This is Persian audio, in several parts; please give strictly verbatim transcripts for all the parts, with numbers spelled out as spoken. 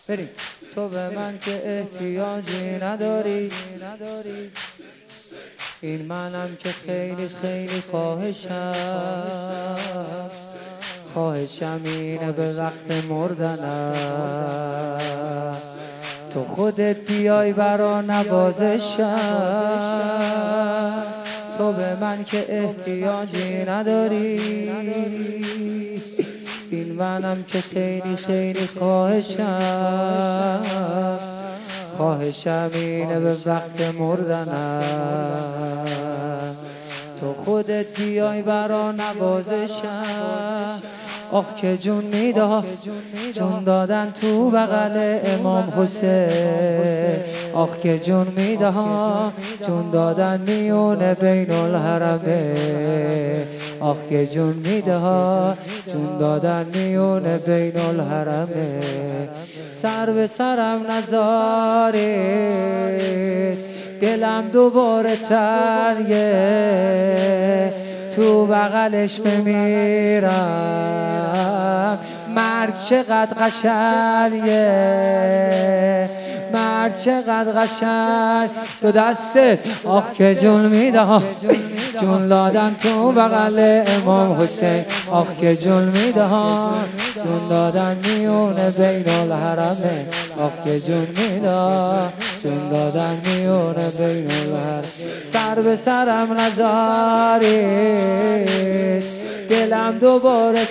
بریم. تو به من که احتیاجی نداری، این منم که خیلی خیلی خواهشم خواهشم اینه به وقت مردنم تو خودت بیای برا نوازشم. تو به من که احتیاجی نداری، این منم که خیلی خیلی خواهشم خواهشم اینه به وقت مردنم تو خودت بیای برا نوازشم. آخ که جون میده جون دادن تو بغل امام حسین، آخ که جون میده جون دادن میونه بین الحرمه، آخ که جون میده جون دادن میونه بین الحرمه. سر به سرم نذارید دلم دوباره تنگه تو بغلش بمیرم. مرگ چقدر قشنگه، مرگ چقدر قشنگ تو دستت. آخ که جون میده جون دادن تو بغل امام حسین، آخ که جون میده جون دادن میونه بین الحرمه، آخ که جون میده جون دادن میونه بین الحرمه. سر به سرم نذارید دلم دوباره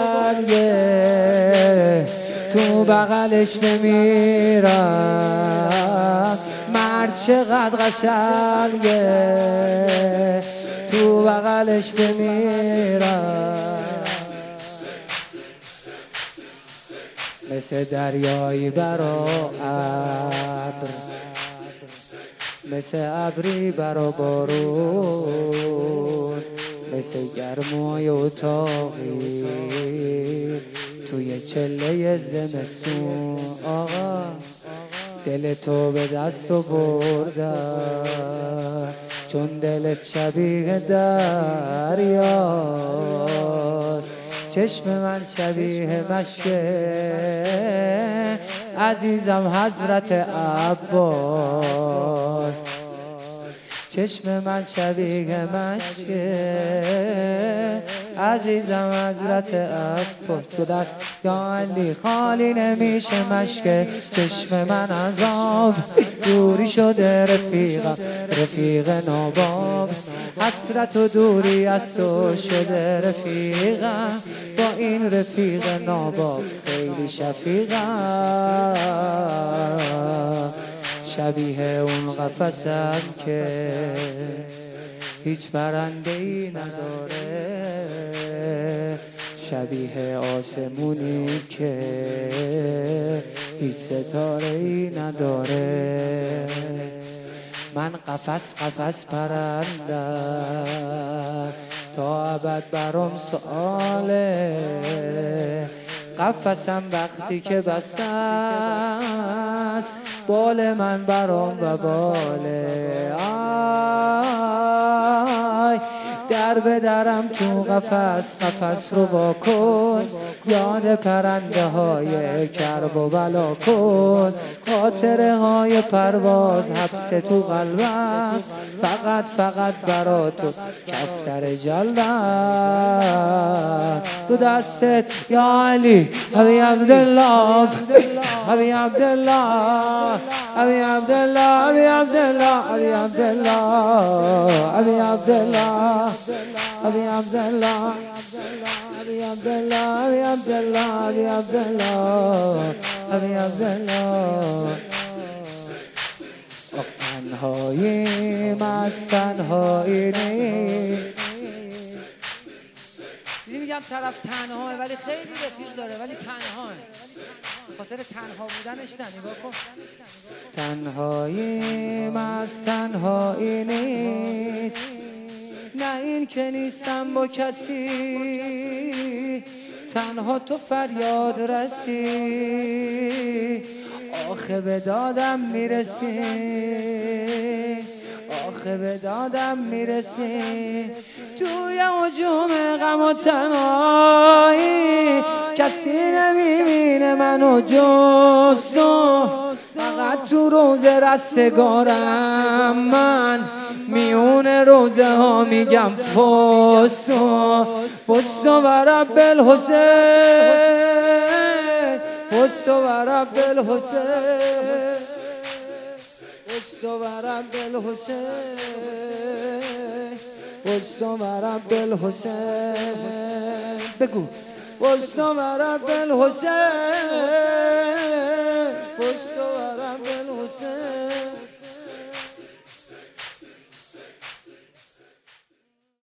تنگه تو بغلش بمیرم. مرد چقدر قشنگه تو بغلش بمیرم. مثل دریایی برا ابر، مثل ابری برا بارون، مثل گرمای اتاقی توی چله زمستون. آقا دل تو به دست و بردم چون دلت شبیه دریاست، چشم من شبیه مشکه عزیزم حضرت عباس، چشم من شبیه مشکه عزیزم حضرت عباس. تو دست یا علی خالی نمیشه مشکه، چشم من از آب دوری شده رفیقم رفیق ناباب، حسرت و دوری از تو شده رفیقم، با این رفیق ناباب خیلی شفیقم. شبیه اون قفسم که هیچ پرنده‌ای نداره، شبیه آسمونی که هیچ ستاره‌ای نداره. من قفس قفس پرندم تا ابد برام سؤاله، قفسم وقتی که بسته است بال من برام و باله. آی در به درم تو قفس قفس رو با کن، یاد پرنده های کرب و بلا کن، خاطره های پرواز حبس تو قلبم، فقط فقط برا تو کفتر جلدم. تو دستت یا علی ابی عبدالله ابی عبدالله ابی عبدالله ابی عبدالله ابی عبدالله ابی عبدالله ابی عبدالله ابی عبدالله ابی عبدالله ابی عبدالله ابی عبدالله. تنهاییم از تنهایی نیست. دیدی میگم طرف تنهاه ولی خیلی رفیق داره ولی تنهاه، خاطر تنها بودنش نه. نگاه کن تنهاییم از تنهایی نیست، نه این که نیستم با کسی، تنها تو فریاد رسی، آخه به دادم میرسی، آخه به دادم میرسی توی هجوم غم و تنهایی کسی نمیبینه منو جز تو فقط تو روز رستگارم من میون روزه ها میگم فستو فستو و رب الحسین فستو و رب الحسین فستو و رب الحسین فستو و رب الحسین بگو فستو و رب الحسین فستو و رب الحسین